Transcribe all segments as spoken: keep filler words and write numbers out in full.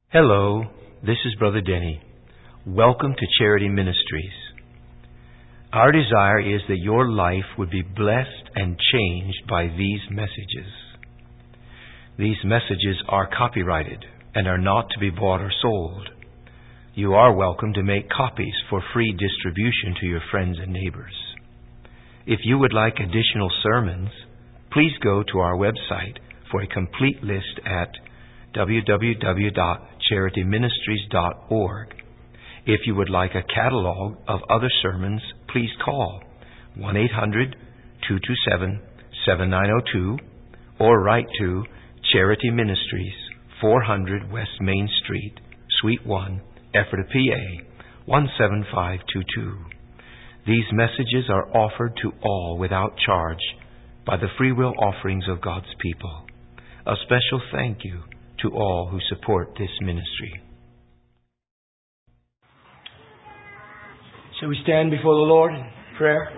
Hello, this is Brother Denny. Welcome to Charity Ministries. Our desire is that your life would be blessed and changed by these messages. These messages are copyrighted and are not to be bought or sold. You are welcome to make copies for free distribution to your friends and neighbors. If you would like additional sermons, please go to our website for a complete list at w w w dot charity ministries dot org. If you would like a catalog of other sermons, please call one eight hundred two two seven seven nine zero two or write to Charity Ministries, four hundred West Main Street, Suite one, Ephrata, P A one seven five two two. These messages are offered to all without charge by the free will offerings of God's people. A special thank you to all who support this ministry. Shall we stand before the Lord in prayer?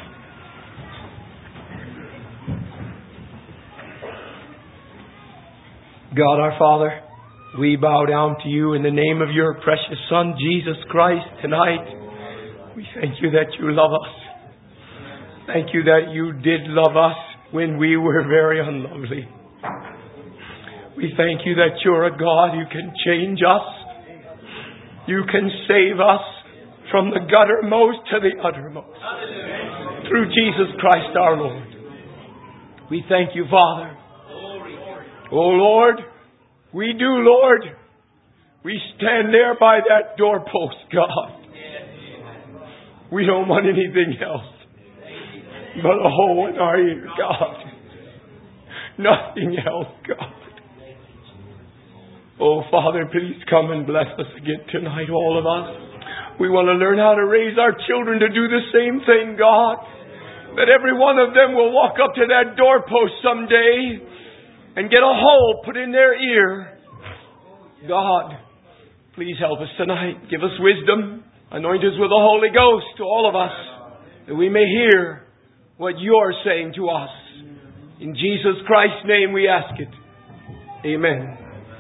God our Father, we bow down to you in the name of your precious Son, Jesus Christ, tonight. We thank you that you love us. Thank you that you did love us when we were very unlovely. We thank you that you're a God who can change us. You can save us from the guttermost to the uttermost. Through Jesus Christ our Lord. We thank you, Father. Oh Lord, we do, Lord. We stand there by that doorpost, God. We don't want anything else but a hole in our ear, God. Nothing else, God. Oh, Father, please come and bless us again tonight, all of us. We want to learn how to raise our children to do the same thing, God. That every one of them will walk up to that doorpost someday and get a hole put in their ear. God, please help us tonight. Give us wisdom. Anoint us with the Holy Ghost to all of us, that we may hear what you're saying to us. In Jesus Christ's name we ask it. Amen.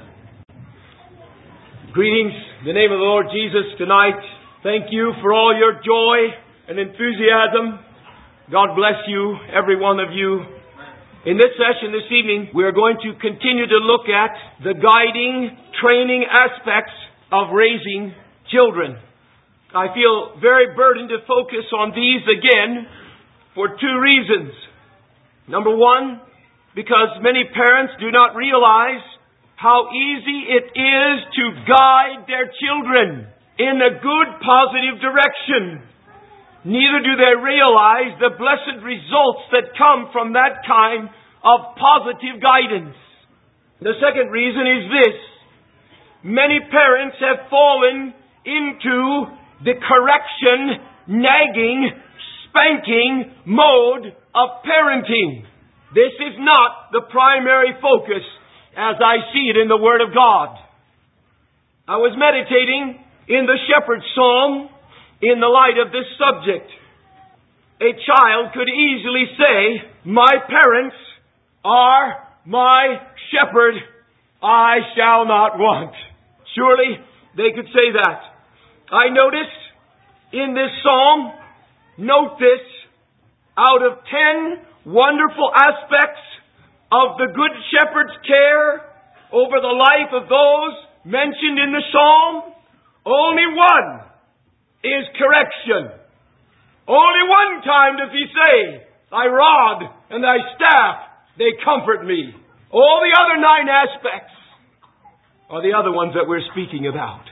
Greetings in the name of the Lord Jesus tonight. Thank you for all your joy and enthusiasm. God bless you, every one of you. In this session this evening, we are going to continue to look at the guiding, training aspects of raising children. I feel very burdened to focus on these again for two reasons. Number one, because many parents do not realize how easy it is to guide their children in a good, positive direction. Neither do they realize the blessed results that come from that kind of positive guidance. The second reason is this. Many parents have fallen into the correction, nagging, spanking mode of parenting. This is not the primary focus as I see it in the Word of God. I was meditating in the Shepherd's Psalm in the light of this subject. A child could easily say, my parents are my shepherd, I shall not want. Surely they could say that. I noticed in this psalm, note this, out of ten wonderful aspects of the Good Shepherd's care over the life of those mentioned in the psalm, only one is correction. Only one time does he say, thy rod and thy staff, they comfort me. All the other nine aspects are the other ones that we're speaking about.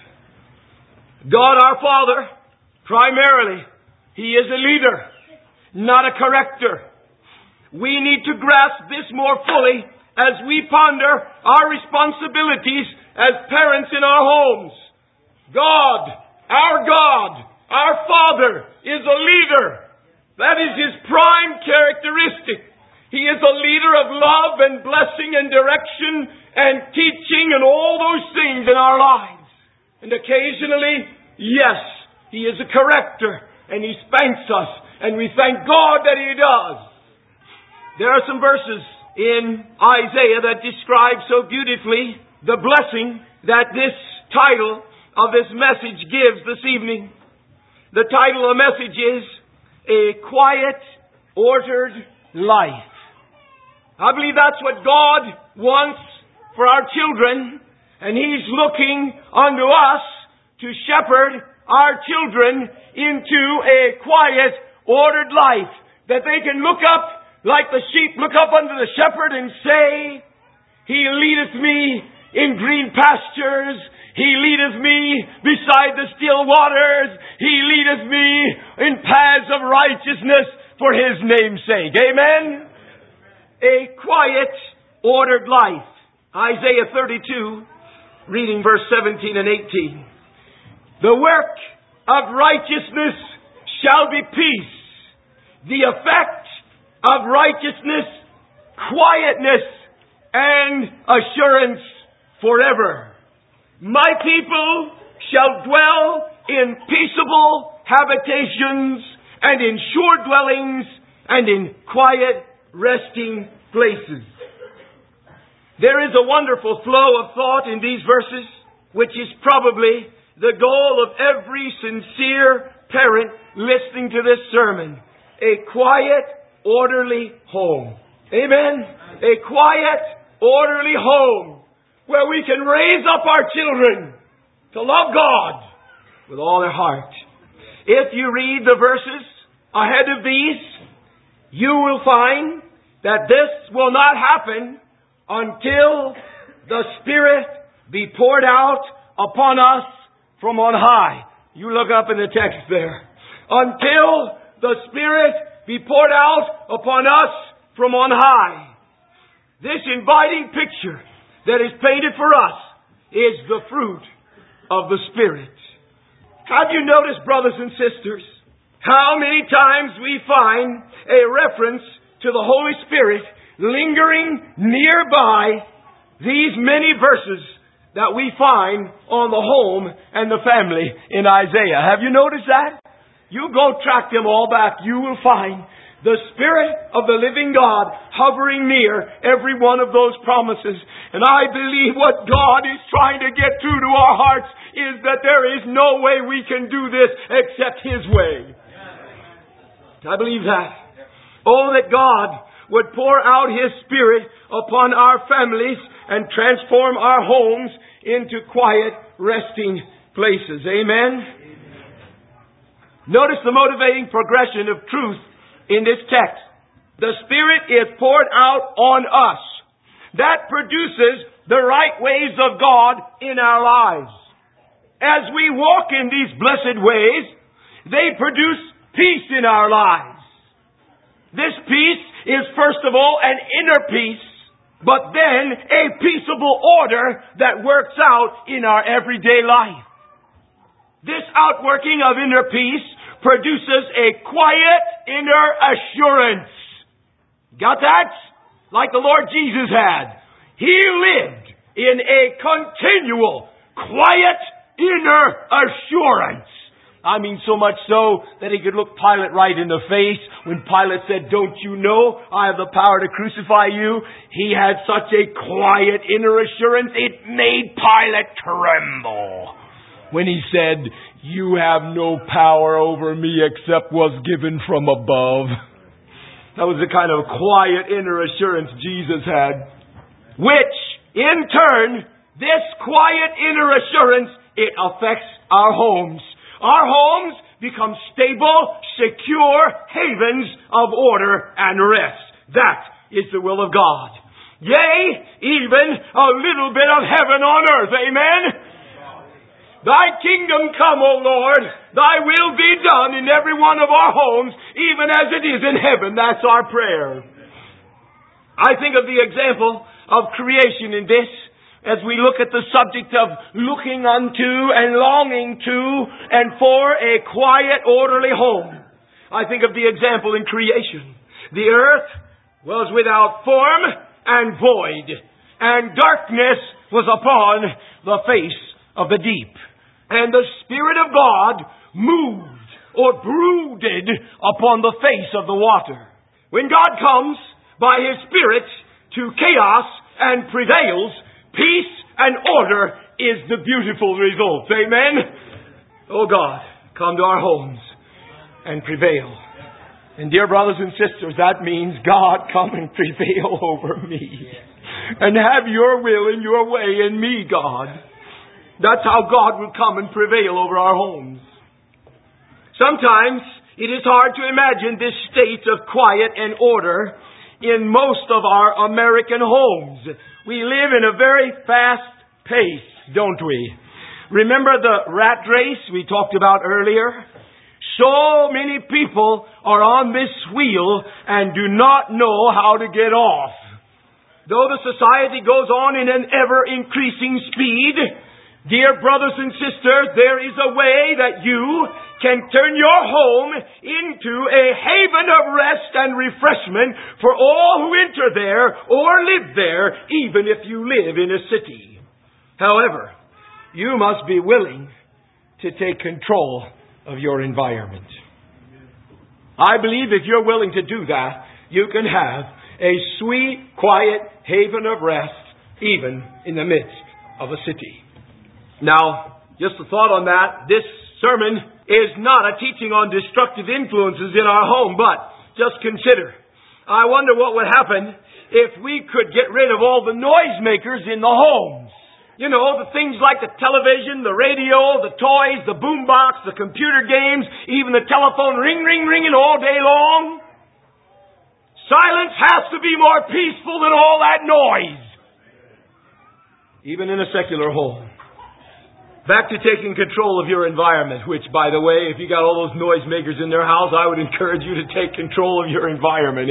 God our Father, primarily, He is a leader, not a corrector. We need to grasp this more fully as we ponder our responsibilities as parents in our homes. God, our God, our Father is a leader. That is His prime characteristic. He is a leader of love and blessing and direction and teaching and all those things in our lives. And occasionally, yes, He is a corrector and He spanks us, and we thank God that He does. There are some verses in Isaiah that describe so beautifully the blessing that this title of this message gives this evening. The title of the message is A Quiet, Ordered Life. I believe that's what God wants for our children, and He's looking unto us to shepherd our children into a quiet, ordered life, that they can look up like the sheep look up unto the shepherd and say, He leadeth me in green pastures. He leadeth me beside the still waters. He leadeth me in paths of righteousness for His name's sake. Amen? A quiet, ordered life. Isaiah thirty-two, reading verse seventeen and eighteen. The work of righteousness shall be peace. The effect of righteousness, quietness, and assurance forever. My people shall dwell in peaceable habitations and in sure dwellings and in quiet resting places. There is a wonderful flow of thought in these verses, which is probably the goal of every sincere parent listening to this sermon. A quiet, orderly home. Amen? A quiet, orderly home where we can raise up our children to love God with all their heart. If you read the verses ahead of these, you will find that this will not happen until the Spirit be poured out upon us from on high. You look up in the text there. Until the Spirit be poured out upon us from on high. This inviting picture that is painted for us is the fruit of the Spirit. Have you noticed, brothers and sisters, how many times we find a reference to the Holy Spirit lingering nearby these many verses that we find on the home and the family in Isaiah? Have you noticed that? You go track them all back, you will find the Spirit of the living God hovering near every one of those promises. And I believe what God is trying to get through to our hearts is that there is no way we can do this except His way. I believe that. Oh, that God would pour out His Spirit upon our families and transform our homes into quiet, resting places. Amen? Notice the motivating progression of truth in this text. The Spirit is poured out on us. That produces the right ways of God in our lives. As we walk in these blessed ways, they produce peace in our lives. This peace is first of all an inner peace, but then a peaceable order that works out in our everyday life. This outworking of inner peace produces a quiet inner assurance. Got that? Like the Lord Jesus had. He lived in a continual, quiet inner assurance. I mean, so much so that he could look Pilate right in the face when Pilate said, "Don't you know I have the power to crucify you?" He had such a quiet inner assurance, it made Pilate tremble when he said, "You have no power over me except was given from above." That was the kind of quiet inner assurance Jesus had. Which, in turn, this quiet inner assurance, it affects our homes. Our homes become stable, secure havens of order and rest. That is the will of God. Yea, even a little bit of heaven on earth. Amen? Thy kingdom come, O Lord. Thy will be done in every one of our homes, even as it is in heaven. That's our prayer. I think of the example of creation in this, as we look at the subject of looking unto and longing to and for a quiet, orderly home. I think of the example in creation. The earth was without form and void, and darkness was upon the face of the deep. And the Spirit of God moved or brooded upon the face of the water. When God comes by His Spirit to chaos and prevails, peace and order is the beautiful result. Amen? Oh God, come to our homes and prevail. And dear brothers and sisters, that means, God, come and prevail over me. And have your will and your way in me, God. That's how God will come and prevail over our homes. Sometimes it is hard to imagine this state of quiet and order in most of our American homes. We live in a very fast pace, don't we? Remember the rat race we talked about earlier? So many people are on this wheel and do not know how to get off. Though the society goes on in an ever-increasing speed, dear brothers and sisters, there is a way that you can turn your home into a haven of rest and refreshment for all who enter there or live there, even if you live in a city. However, you must be willing to take control of your environment. I believe if you're willing to do that, you can have a sweet, quiet haven of rest, even in the midst of a city. Now, just a thought on that. This sermon is not a teaching on destructive influences in our home, but just consider. I wonder what would happen if we could get rid of all the noisemakers in the homes. You know, the things like the television, the radio, the toys, the boombox, the computer games, even the telephone ring, ring, ringing all day long. Silence has to be more peaceful than all that noise. Even in a secular home. Back to taking control of your environment, which, by the way, if you got all those noisemakers in their house, I would encourage you to take control of your environment.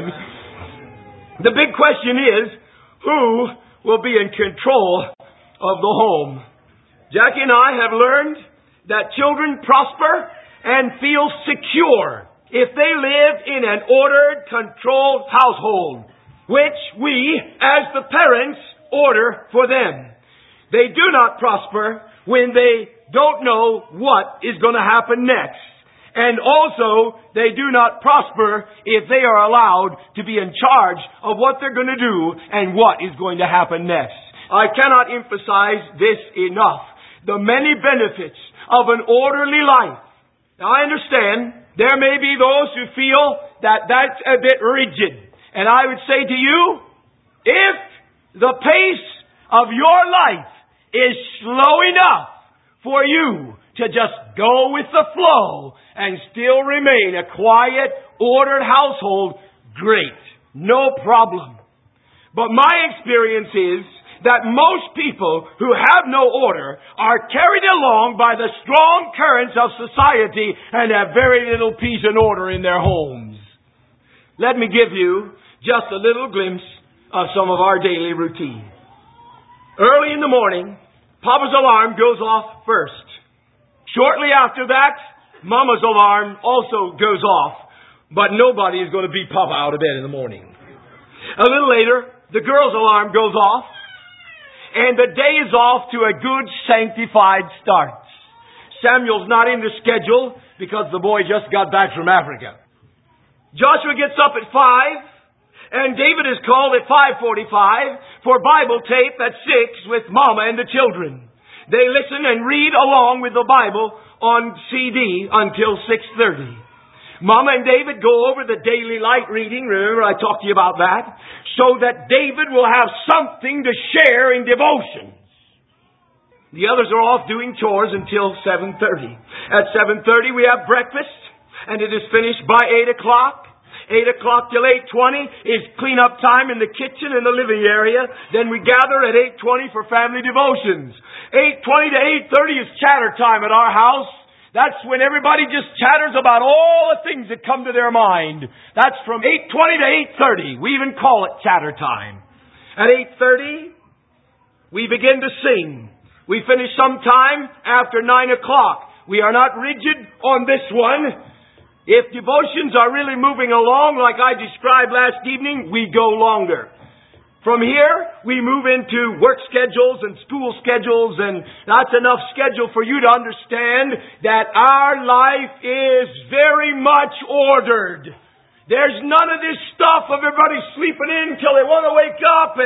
Amen. The big question is, who will be in control of the home? Jackie and I have learned that children prosper and feel secure if they live in an ordered, controlled household, which we, as the parents, order for them. They do not prosper when they don't know what is going to happen next. And also, they do not prosper if they are allowed to be in charge of what they're going to do and what is going to happen next. I cannot emphasize this enough. The many benefits of an orderly life. Now, I understand there may be those who feel that that's a bit rigid. And I would say to you, if the pace of your life is slow enough for you to just go with the flow and still remain a quiet, ordered household, great. No problem. But my experience is that most people who have no order are carried along by the strong currents of society and have very little peace and order in their homes. Let me give you just a little glimpse of some of our daily routine. Early in the morning, Papa's alarm goes off first. Shortly after that, Mama's alarm also goes off, but nobody is going to beat Papa out of bed in the morning. A little later, the girl's alarm goes off, and the day is off to a good sanctified start. Samuel's not in the schedule because the boy just got back from Africa. Joshua gets up at five, and David is called at five forty-five for Bible tape at six with Mama and the children. They listen and read along with the Bible on C D until six thirty. Mama and David go over the daily light reading. Remember I talked to you about that? So that David will have something to share in devotions. The others are off doing chores until seven thirty. At seven thirty we have breakfast, and it is finished by eight o'clock. eight o'clock till eight twenty is cleanup time in the kitchen and the living area. Then we gather at eight twenty for family devotions. eight twenty to eight thirty is chatter time at our house. That's when everybody just chatters about all the things that come to their mind. That's from eight twenty to eight thirty. We even call it chatter time. At eight thirty, we begin to sing. We finish sometime after nine o'clock. We are not rigid on this one. If devotions are really moving along like I described last evening, we go longer. From here, we move into work schedules and school schedules, and that's enough schedule for you to understand that our life is very much ordered. There's none of this stuff of everybody sleeping in till they want to wake up and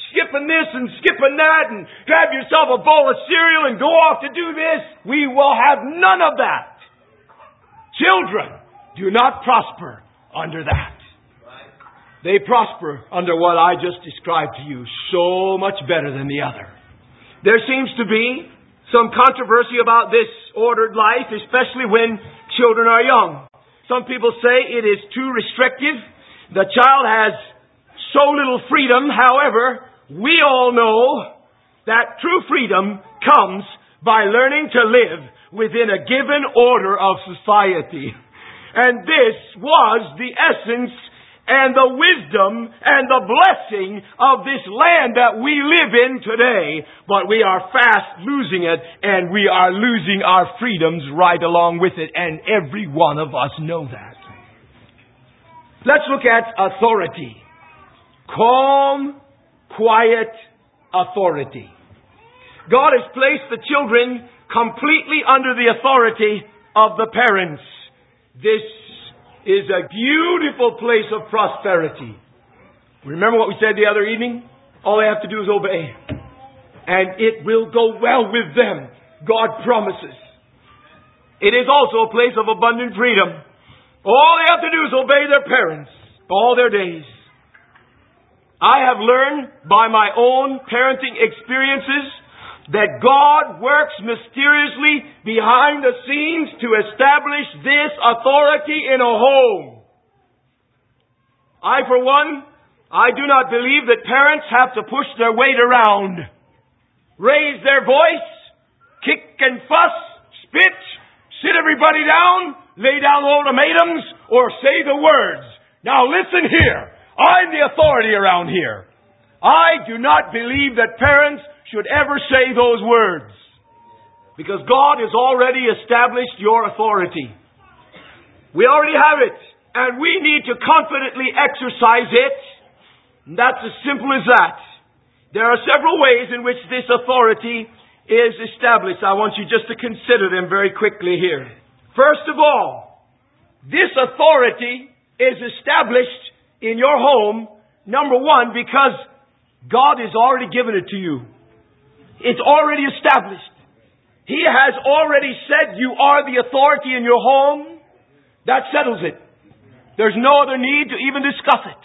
skipping this and skipping that and grab yourself a bowl of cereal and go off to do this. We will have none of that. Children do not prosper under that. They prosper under what I just described to you so much better than the other. There seems to be some controversy about this ordered life, especially when children are young. Some people say it is too restrictive. The child has so little freedom. However, we all know that true freedom comes by learning to live within a given order of society. And this was the essence and the wisdom and the blessing of this land that we live in today. But we are fast losing it, and we are losing our freedoms right along with it. And every one of us know that. Let's look at authority. Calm, quiet authority. God has placed the children completely under the authority of the parents. This is a beautiful place of prosperity. Remember what we said the other evening? All they have to do is obey. And it will go well with them. God promises. It is also a place of abundant freedom. All they have to do is obey their parents all their days. I have learned by my own parenting experiences that God works mysteriously behind the scenes to establish this authority in a home. I, for one, I do not believe that parents have to push their weight around, raise their voice, kick and fuss, spit, sit everybody down, lay down ultimatums, or say the words. Now listen here. I'm the authority around here. I do not believe that parents should ever say those words, because God has already established your authority. We already have it, and we need to confidently exercise it. And that's as simple as that. There are several ways in which this authority is established. I want you just to consider them very quickly here. First of all, this authority is established in your home, number one, because God has already given it to you. It's already established. He has already said you are the authority in your home. That settles it. There's no other need to even discuss it.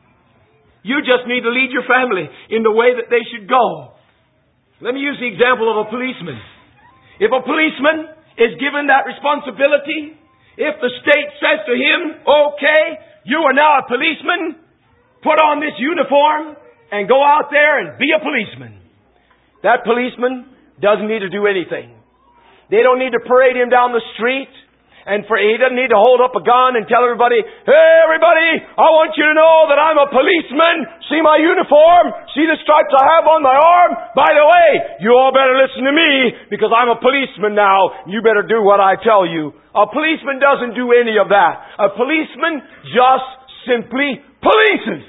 You just need to lead your family in the way that they should go. Let me use the example of a policeman. If a policeman is given that responsibility, if the state says to him, okay, you are now a policeman, put on this uniform and go out there and be a policeman. That policeman doesn't need to do anything. They don't need to parade him down the street. And for he doesn't need to hold up a gun and tell everybody, hey, everybody, I want you to know that I'm a policeman. See my uniform? See the stripes I have on my arm? By the way, you all better listen to me because I'm a policeman now. You better do what I tell you. A policeman doesn't do any of that. A policeman just simply polices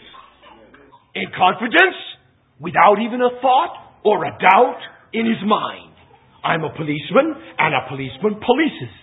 in confidence, without even a thought or a doubt in his mind. I'm a policeman, and a policeman polices.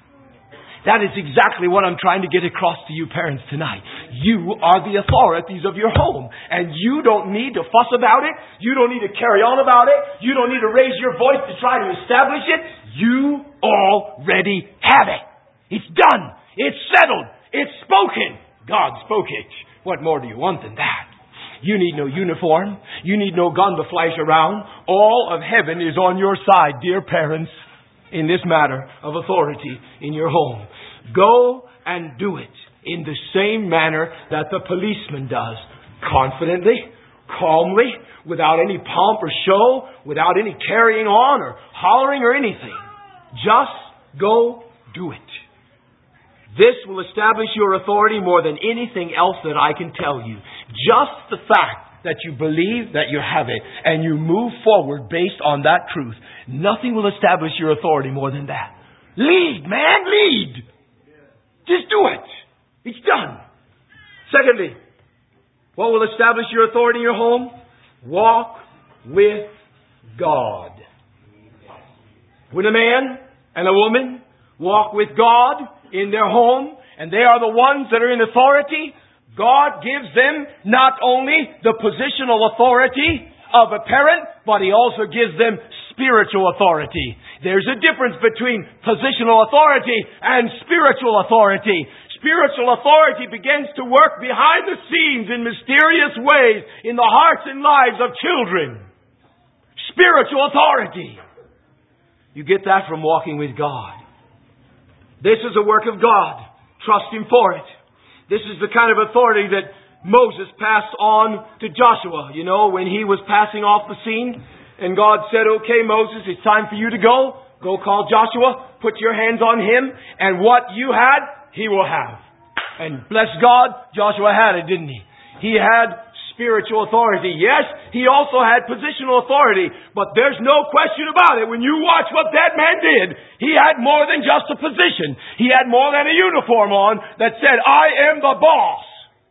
That is exactly what I'm trying to get across to you parents tonight. You are the authorities of your home. And you don't need to fuss about it. You don't need to carry on about it. You don't need to raise your voice to try to establish it. You already have it. It's done. It's settled. It's spoken. God spoke it. What more do you want than that? You need no uniform. You need no gun to flash around. All of heaven is on your side, dear parents, in this matter of authority in your home. Go and do it in the same manner that the policeman does. Confidently, calmly, without any pomp or show, without any carrying on or hollering or anything. Just go do it. This will establish your authority more than anything else that I can tell you. Just the fact that you believe that you have it and you move forward based on that truth. Nothing will establish your authority more than that. Lead, man, lead. Just do it. It's done. Secondly, what will establish your authority in your home? Walk with God. When a man and a woman walk with God in their home, and they are the ones that are in authority, God gives them not only the positional authority of a parent, but He also gives them spiritual authority. There's a difference between positional authority and spiritual authority. Spiritual authority begins to work behind the scenes in mysterious ways in the hearts and lives of children. Spiritual authority. You get that from walking with God. This is a work of God. Trust Him for it. This is the kind of authority that Moses passed on to Joshua, you know, when he was passing off the scene. And God said, okay, Moses, it's time for you to go. Go call Joshua. Put your hands on him. And what you had, he will have. And bless God, Joshua had it, didn't he? He had spiritual authority. Yes, he also had positional authority. But there's no question about it. When you watch what that man did, he had more than just a position. He had more than a uniform on that said, I am the boss.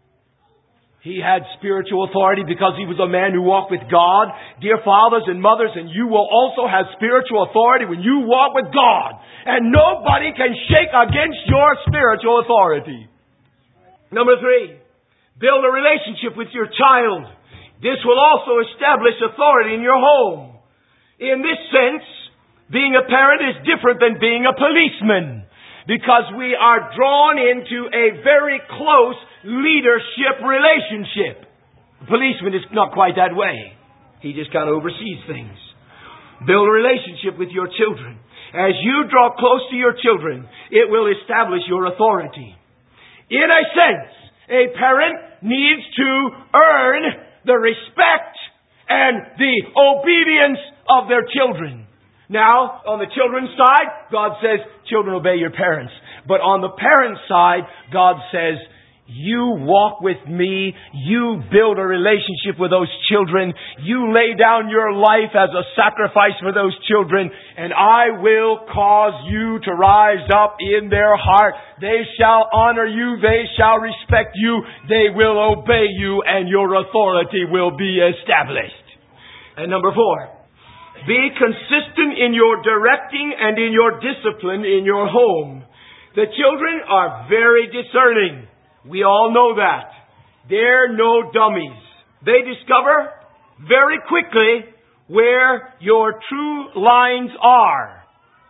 He had spiritual authority because he was a man who walked with God. Dear fathers and mothers, and you will also have spiritual authority when you walk with God. And nobody can shake against your spiritual authority. Number three, build a relationship with your child. This will also establish authority in your home. In this sense, being a parent is different than being a policeman, because we are drawn into a very close leadership relationship. The policeman is not quite that way. He just kind of oversees things. Build a relationship with your children. As you draw close to your children, it will establish your authority. In a sense, a parent needs to earn the respect and the obedience of their children. Now, on the children's side, God says, children, obey your parents. But on the parents' side, God says, you walk with me, you build a relationship with those children, you lay down your life as a sacrifice for those children, and I will cause you to rise up in their heart. They shall honor you, they shall respect you, they will obey you, and your authority will be established. And number four, be consistent in your directing and in your discipline in your home. The children are very discerning. We all know that. They're no dummies. They discover very quickly where your true lines are.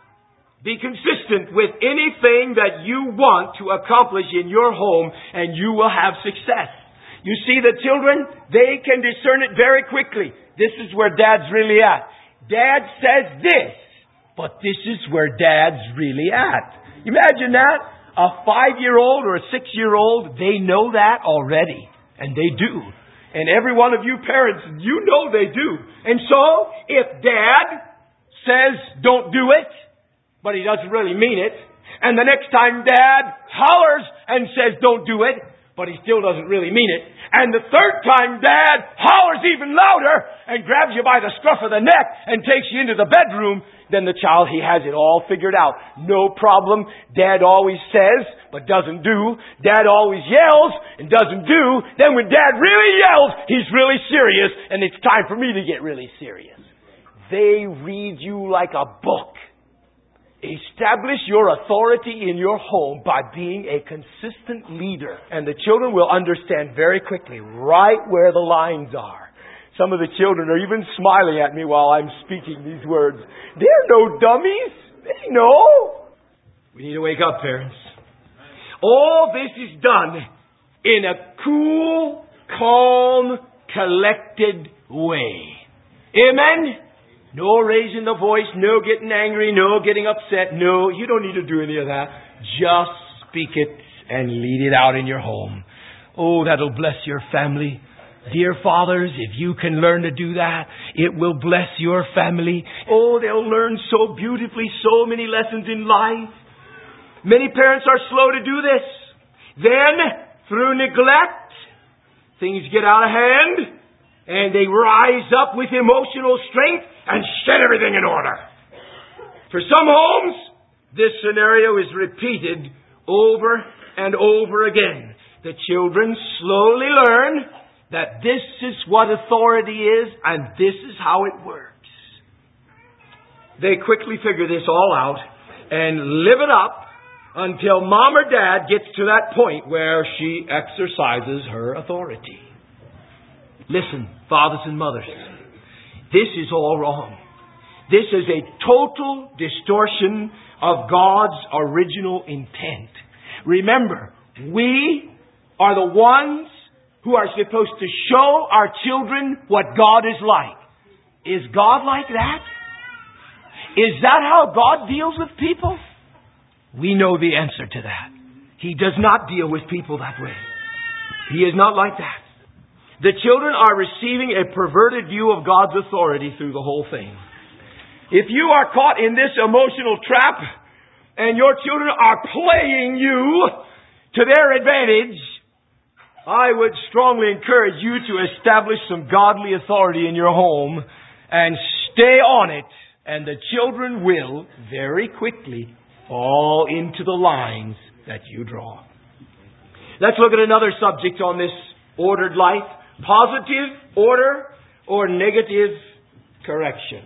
Be consistent with anything that you want to accomplish in your home, and you will have success. You see, the children, they can discern it very quickly. This is where Dad's really at. Dad says this, but this is where Dad's really at. Imagine that. A five-year-old or a six-year-old, they know that already. And they do. And every one of you parents, you know they do. And so, if Dad says, don't do it, but he doesn't really mean it, and the next time Dad hollers and says, don't do it, but he still doesn't really mean it, and the third time Dad hollers even louder and grabs you by the scruff of the neck and takes you into the bedroom, then the child, he has it all figured out. No problem. Dad always says, but doesn't do. Dad always yells and doesn't do. Then when Dad really yells, he's really serious, and it's time for me to get really serious. They read you like a book. Establish your authority in your home by being a consistent leader. And the children will understand very quickly right where the lines are. Some of the children are even smiling at me while I'm speaking these words. They're no dummies. They know. We need to wake up, parents. All this is done in a cool, calm, collected way. Amen? No raising the voice, no getting angry, no getting upset. No, you don't need to do any of that. Just speak it and lead it out in your home. Oh, that'll bless your family. Dear fathers, if you can learn to do that, it will bless your family. Oh, they'll learn so beautifully, so many lessons in life. Many parents are slow to do this. Then, through neglect, things get out of hand, and they rise up with emotional strength and set everything in order. For some homes, this scenario is repeated over and over again. The children slowly learn that this is what authority is, and this is how it works. They quickly figure this all out and live it up until Mom or Dad gets to that point where she exercises her authority. Listen, fathers and mothers, this is all wrong. This is a total distortion of God's original intent. Remember, we are the ones who are supposed to show our children what God is like. Is God like that? Is that how God deals with people? We know the answer to that. He does not deal with people that way. He is not like that. The children are receiving a perverted view of God's authority through the whole thing. If you are caught in this emotional trap and your children are playing you to their advantage, I would strongly encourage you to establish some godly authority in your home and stay on it, and the children will very quickly fall into the lines that you draw. Let's look at another subject on this ordered life. Positive order or negative correction.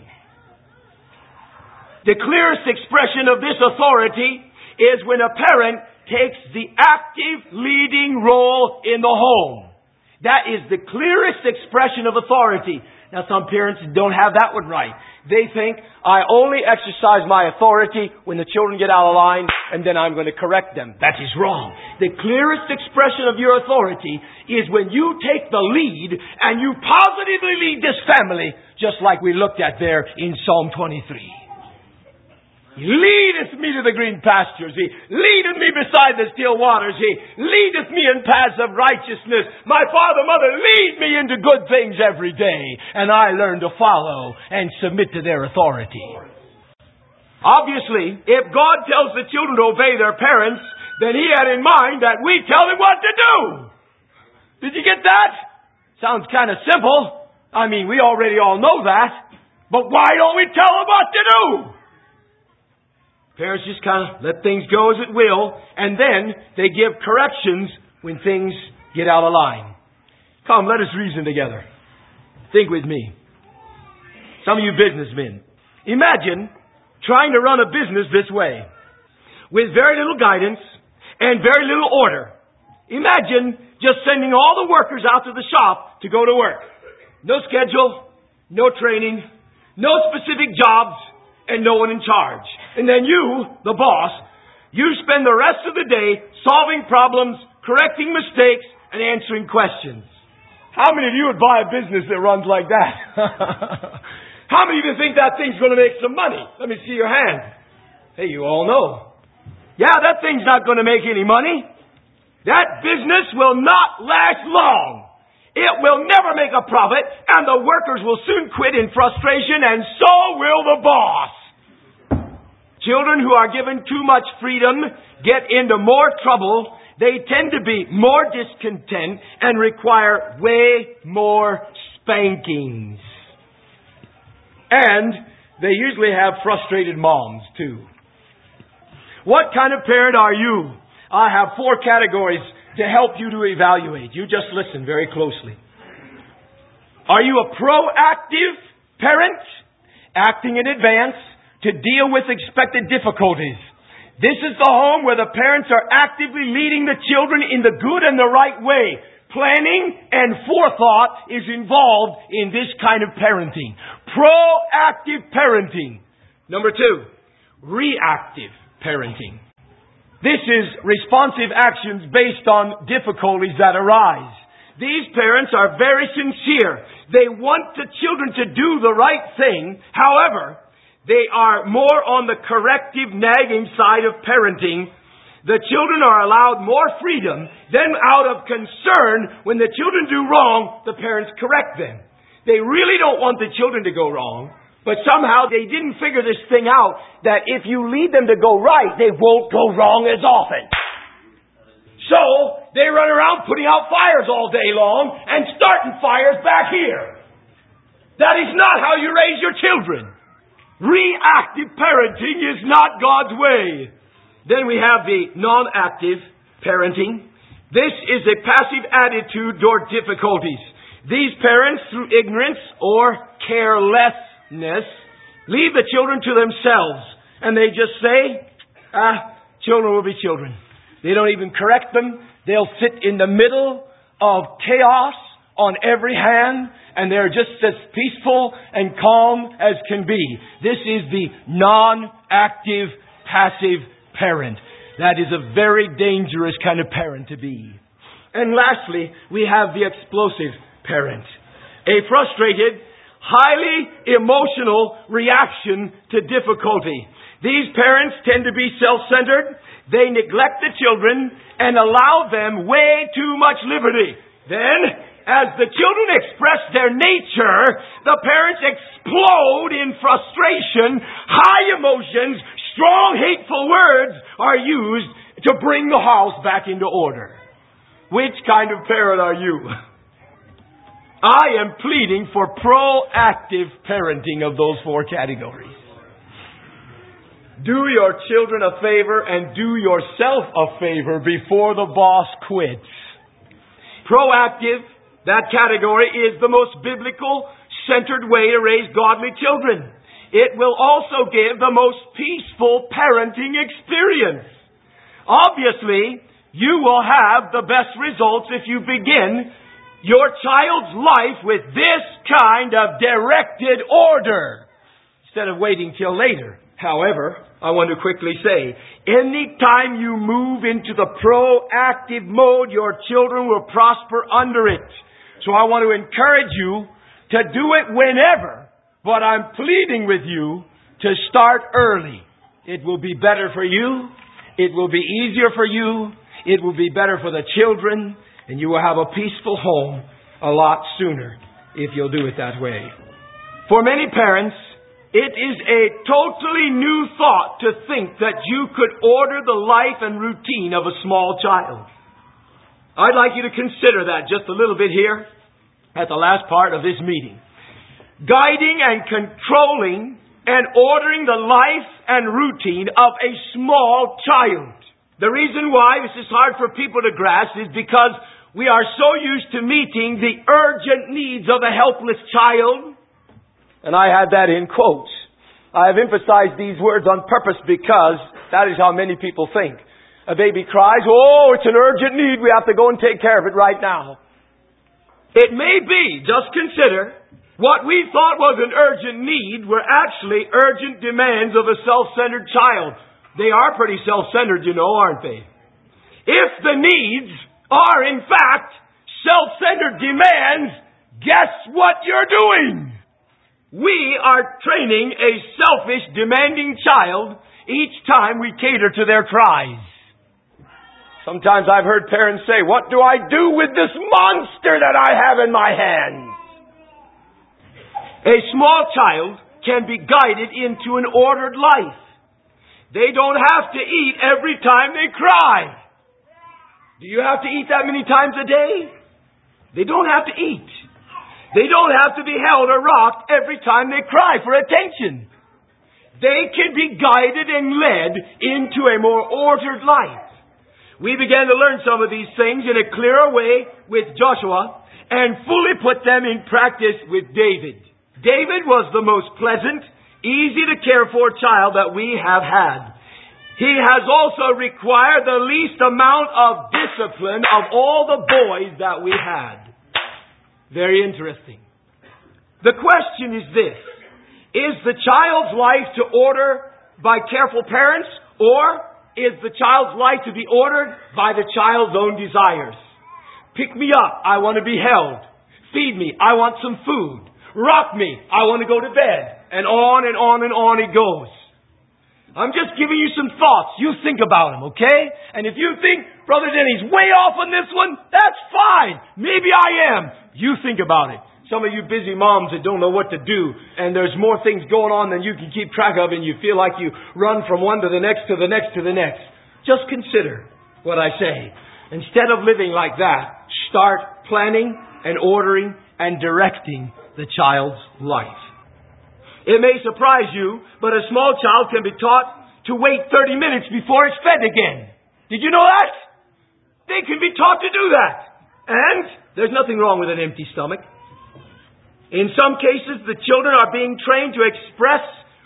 The clearest expression of this authority is when a parent takes the active leading role in the home. That is the clearest expression of authority. Now, some parents don't have that one right. They think, I only exercise my authority when the children get out of line, and then I'm going to correct them. That is wrong. The clearest expression of your authority is when you take the lead and you positively lead this family, just like we looked at there in Psalm twenty-three. He leadeth me to the green pastures. He leadeth me beside the still waters. He leadeth me in paths of righteousness. My father, mother, lead me into good things every day. And I learn to follow and submit to their authority. Obviously, if God tells the children to obey their parents, then He had in mind that we tell them what to do. Did you get that? Sounds kind of simple. I mean, we already all know that. But why don't we tell them what to do? Parents just kind of let things go as it will, and then they give corrections when things get out of line. Come, let us reason together. Think with me. Some of you businessmen, imagine trying to run a business this way, with very little guidance and very little order. Imagine just sending all the workers out to the shop to go to work. No schedule, no training, no specific jobs, and no one in charge. And then you, the boss, you spend the rest of the day solving problems, correcting mistakes, and answering questions. How many of you would buy a business that runs like that? How many of you think that thing's going to make some money? Let me see your hand. Hey, you all know. Yeah, that thing's not going to make any money. That business will not last long. It will never make a profit, and the workers will soon quit in frustration, and so will the boss. Children who are given too much freedom get into more trouble. They tend to be more discontent and require way more spankings. And they usually have frustrated moms, too. What kind of parent are you? I have four categories to help you to evaluate. You just listen very closely. Are you a proactive parent, acting in advance to deal with expected difficulties? This is the home where the parents are actively leading the children in the good and the right way. Planning and forethought is involved in this kind of parenting. Proactive parenting. Number two, reactive parenting. This is responsive actions based on difficulties that arise. These parents are very sincere. They want the children to do the right thing. However, they are more on the corrective, nagging side of parenting. The children are allowed more freedom. Then out of concern, when the children do wrong, the parents correct them. They really don't want the children to go wrong. But somehow they didn't figure this thing out, that if you lead them to go right, they won't go wrong as often. So, they run around putting out fires all day long and starting fires back here. That is not how you raise your children. Reactive parenting is not God's way. Then we have the non-active parenting. This is a passive attitude toward difficulties. These parents, through ignorance or carelessness, leave the children to themselves. And they just say, ah, children will be children. They don't even correct them. They'll sit in the middle of chaos on every hand, and they're just as peaceful and calm as can be. This is the non-active, passive parent. That is a very dangerous kind of parent to be. And lastly, we have the explosive parent. A frustrated, highly emotional reaction to difficulty. These parents tend to be self-centered. They neglect the children and allow them way too much liberty. Then, as the children express their nature, the parents explode in frustration. High emotions, strong hateful words are used to bring the house back into order. Which kind of parent are you? I am pleading for proactive parenting of those four categories. Do your children a favor and do yourself a favor before the boss quits. Proactive, that category, is the most biblical, centered way to raise godly children. It will also give the most peaceful parenting experience. Obviously, you will have the best results if you begin your child's life with this kind of directed order instead of waiting till later. However, I want to quickly say, any time you move into the proactive mode, your children will prosper under it. So I want to encourage you to do it whenever, but I'm pleading with you to start early. It will be better for you. It will be easier for you. It will be better for the children, and you will have a peaceful home a lot sooner if you'll do it that way. For many parents, it is a totally new thought to think that you could order the life and routine of a small child. I'd like you to consider that just a little bit here at the last part of this meeting. Guiding and controlling and ordering the life and routine of a small child. The reason why this is hard for people to grasp is because we are so used to meeting the urgent needs of a helpless child. And I had that in quotes. I have emphasized these words on purpose because that is how many people think. A baby cries, oh, it's an urgent need. We have to go and take care of it right now. It may be, just consider, what we thought was an urgent need were actually urgent demands of a self-centered child. They are pretty self-centered, you know, aren't they? If the needs are, in fact, self-centered demands, guess what you're doing? We are training a selfish, demanding child each time we cater to their cries. Sometimes I've heard parents say, what do I do with this monster that I have in my hands? A small child can be guided into an ordered life. They don't have to eat every time they cry. Do you have to eat that many times a day? They don't have to eat. They don't have to be held or rocked every time they cry for attention. They can be guided and led into a more ordered life. We began to learn some of these things in a clearer way with Joshua and fully put them in practice with David. David was the most pleasant, easy to care for child that we have had. He has also required the least amount of discipline of all the boys that we had. Very interesting. The question is this: is the child's life to order by careful parents, or is the child's life to be ordered by the child's own desires? Pick me up, I want to be held. Feed me, I want some food. Rock me, I want to go to bed. And on and on and on it goes. I'm just giving you some thoughts. You think about them, okay? And if you think Brother Denny's way off on this one, that's fine. Maybe I am. You think about it. Some of you busy moms that don't know what to do, and there's more things going on than you can keep track of, and you feel like you run from one to the next to the next to the next. Just consider what I say. Instead of living like that, start planning and ordering and directing the child's life. It may surprise you, but a small child can be taught to wait thirty minutes before it's fed again. Did you know that? They can be taught to do that. And there's nothing wrong with an empty stomach. In some cases, the children are being trained to express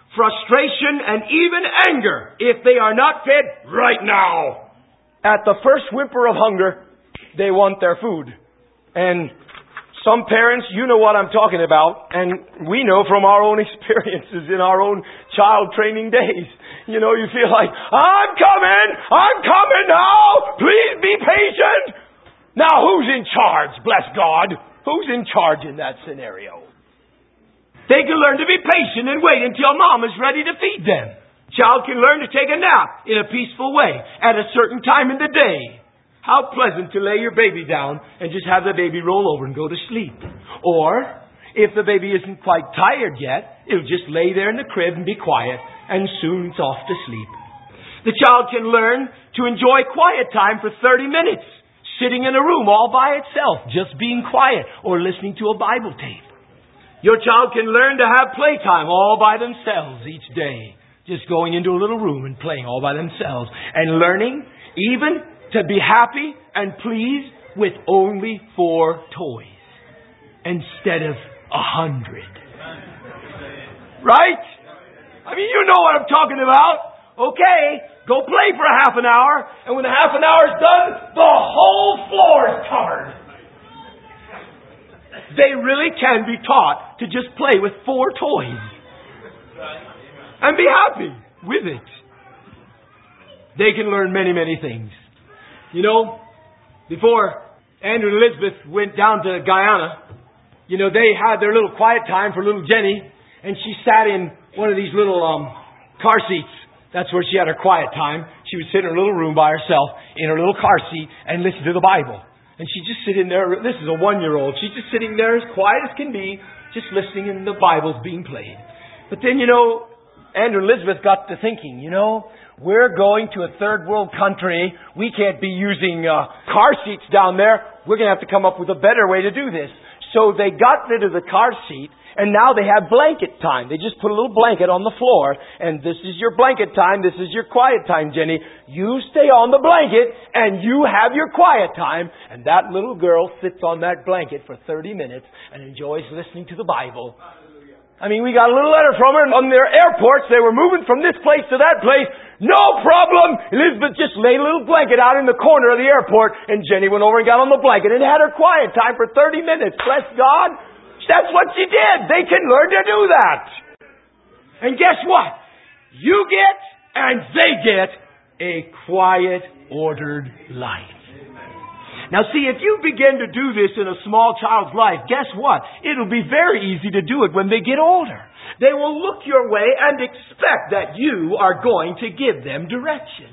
frustration, and even anger if they are not fed right now. At the first whimper of hunger, they want their food. And some parents, you know what I'm talking about, and we know from our own experiences in our own child training days. You know, you feel like, I'm coming! I'm coming now! Please be patient! Now, who's in charge? Bless God. Who's in charge in that scenario? They can learn to be patient and wait until Mom is ready to feed them. Child can learn to take a nap in a peaceful way at a certain time in the day. How pleasant to lay your baby down and just have the baby roll over and go to sleep. Or, if the baby isn't quite tired yet, it'll just lay there in the crib and be quiet, and soon it's off to sleep. The child can learn to enjoy quiet time for thirty minutes, sitting in a room all by itself, just being quiet, or listening to a Bible tape. Your child can learn to have playtime all by themselves each day, just going into a little room and playing all by themselves, and learning even to be happy and pleased with only four toys instead of a hundred. Right? I mean, you know what I'm talking about. Okay, go play for a half an hour, and when the half an hour's done, the whole floor is covered. They really can be taught to just play with four toys and be happy with it. They can learn many, many things. You know, before Andrew and Elizabeth went down to Guyana, you know, they had their little quiet time for little Jenny, and she sat in one of these little um, car seats. That's where she had her quiet time. She would sit in her little room by herself in her little car seat and listen to the Bible. And she'd just sit in there. This is a one-year-old. She's just sitting there as quiet as can be, just listening, and the Bible's being played. But then, you know, Andrew and Elizabeth got to thinking, you know, we're going to a third world country. We can't be using uh, car seats down there. We're going to have to come up with a better way to do this. So they got rid of the car seat, and now they have blanket time. They just put a little blanket on the floor, and this is your blanket time. This is your quiet time, Jenny. You stay on the blanket, and you have your quiet time. And that little girl sits on that blanket for thirty minutes and enjoys listening to the Bible. I mean, we got a little letter from her on their airports. They were moving from this place to that place. No problem. Elizabeth just laid a little blanket out in the corner of the airport, and Jenny went over and got on the blanket and had her quiet time for thirty minutes. Bless God. That's what she did. They can learn to do that. And guess what? You get and they get a quiet, ordered life. Now see, if you begin to do this in a small child's life, guess what? It'll be very easy to do it when they get older. They will look your way and expect that you are going to give them direction.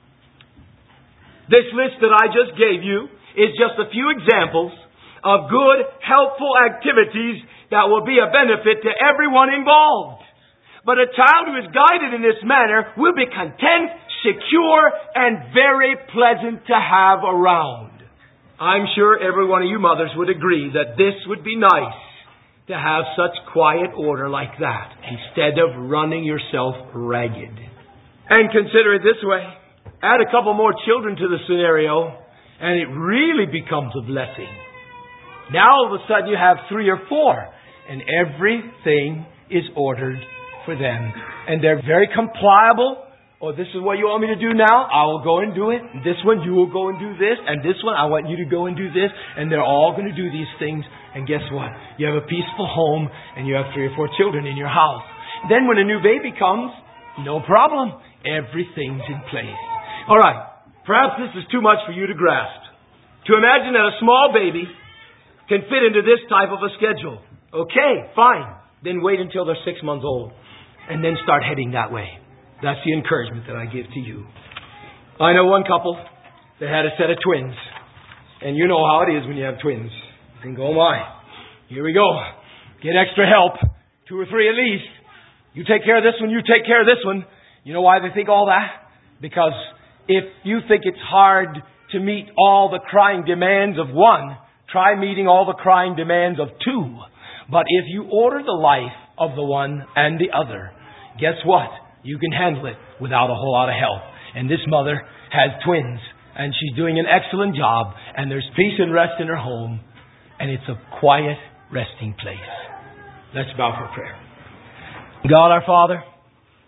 This list that I just gave you is just a few examples of good, helpful activities that will be a benefit to everyone involved. But a child who is guided in this manner will be content, secure, and very pleasant to have around. I'm sure every one of you mothers would agree that this would be nice to have such quiet order like that instead of running yourself ragged. And consider it this way. Add a couple more children to the scenario and it really becomes a blessing. Now all of a sudden you have three or four and everything is ordered for them. And they're very compliable. Oh, this is what you want me to do now? I will go and do it. And this one, you will go and do this. And this one, I want you to go and do this. And they're all going to do these things. And guess what? You have a peaceful home and you have three or four children in your house. Then when a new baby comes, no problem. Everything's in place. All right. Perhaps this is too much for you to grasp. To imagine that a small baby can fit into this type of a schedule. Okay, fine. Then wait until they're six months old. And then start heading that way. That's the encouragement that I give to you. I know one couple that had a set of twins. And you know how it is when you have twins. You think, oh my, here we go. Get extra help. Two or three at least. You take care of this one, you take care of this one. You know why they think all that? Because if you think it's hard to meet all the crying demands of one, try meeting all the crying demands of two. But if you order the life of the one and the other, guess what? You can handle it without a whole lot of help. And this mother has twins. And she's doing an excellent job. And there's peace and rest in her home. And it's a quiet, resting place. Let's bow for prayer. God our Father,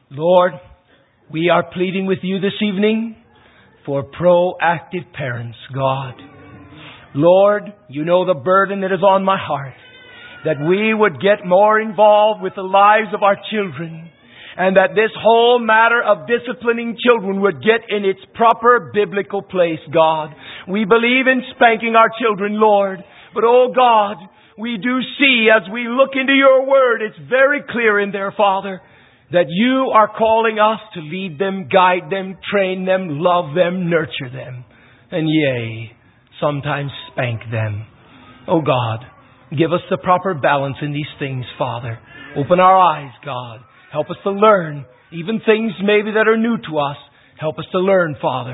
Lord, we are pleading with You this evening for proactive parents, God. Lord, You know the burden that is on my heart, that we would get more involved with the lives of our children, and that this whole matter of disciplining children would get in its proper biblical place, God. We believe in spanking our children, Lord, but oh God, we do see as we look into Your Word, it's very clear in there, Father, that You are calling us to lead them, guide them, train them, love them, nurture them, and yea, sometimes spank them. Oh God, give us the proper balance in these things, Father. Open our eyes, God. Help us to learn, even things maybe that are new to us. Help us to learn, Father.